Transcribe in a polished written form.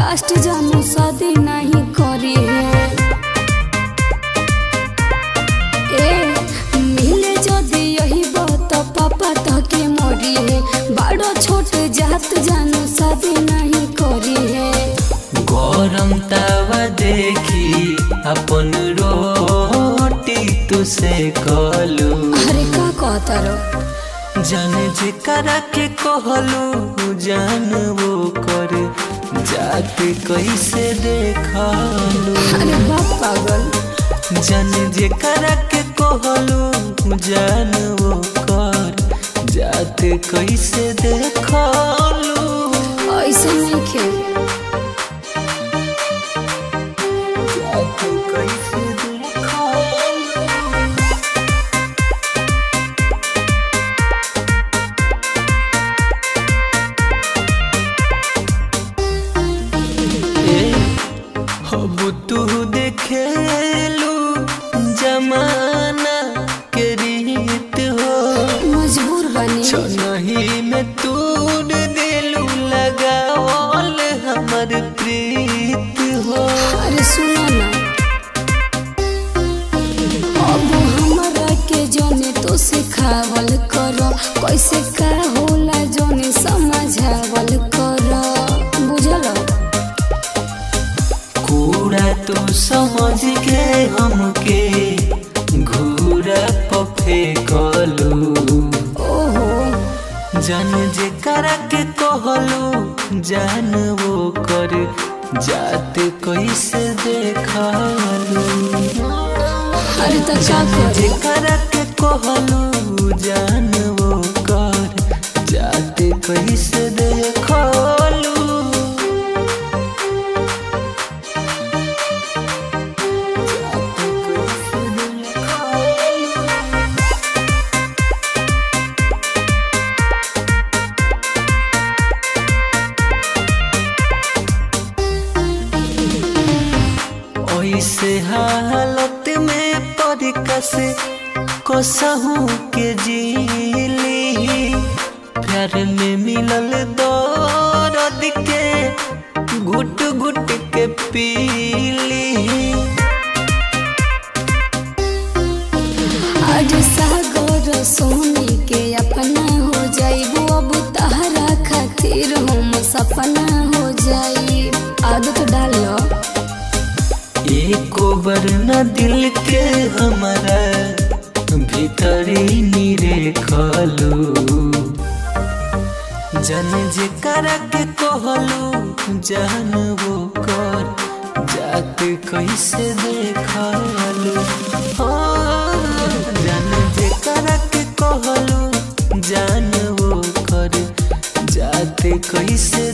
Last जानू शादी नहीं करी है। मिले जदि यही बात पापा तके मोरी है। बड़ा छोट जात जानू शादी नहीं करी है। गरम तावा देखी अपन रोटी तुसे कहलू। अरे का कहता रो जाने जेकरा के कहलू जान वो कर जाते कैसे देखलू। अरे बाप पागल जाने जेकरा के कहलू जान वो कर जाते कैसे देखलू। ऐसे नहीं खेल जाते कैसे देखलू। अब तू देखेलू जमाना के रीत हो। मजबूर बनी छनही में तूर दिलू लगावल हमर प्रीत हो। अरे सुनो ना अब हमरा के जोने तो सिखावल करो। कैसे का होला जोने समझावल करो। बुझल कूड़ा तू समझ के हमके घूरा पे फेंकलू। ओहो जान जेकरा के कहलू जान वो कर जाते कैसे देखलू। अरे तो क्या जान करे जेकरा के कहलू जान वो कर जाते कैसे देखलू। ऐसे हालत में परिकस कसहू के जीली। प्यार में मिलल दर्द के घुट घुट के पीली। आज सागर सोनी के अपना हो जाइबो। अब तहरा खातिर हम सपना हो जाई। आदत डाल लो एको वरना दिल के हमारा भीतरी नीरे खलू। जन जेकरा के कहलू जान वो कर जाते कैसे देखलू। जन जेकरा के कहलू जान वो कर जाते कैसे